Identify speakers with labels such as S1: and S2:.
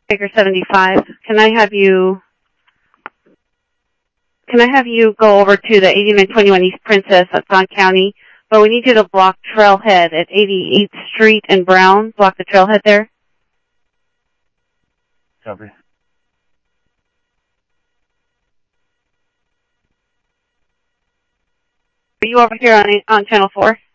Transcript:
S1: Baker 75. Can I have you go over to the 8921 East Princess at Don County? But we need you to block Trailhead at 88th Street and Brown. Block the trailhead there.
S2: Copy.
S1: Are you over here on Channel 4?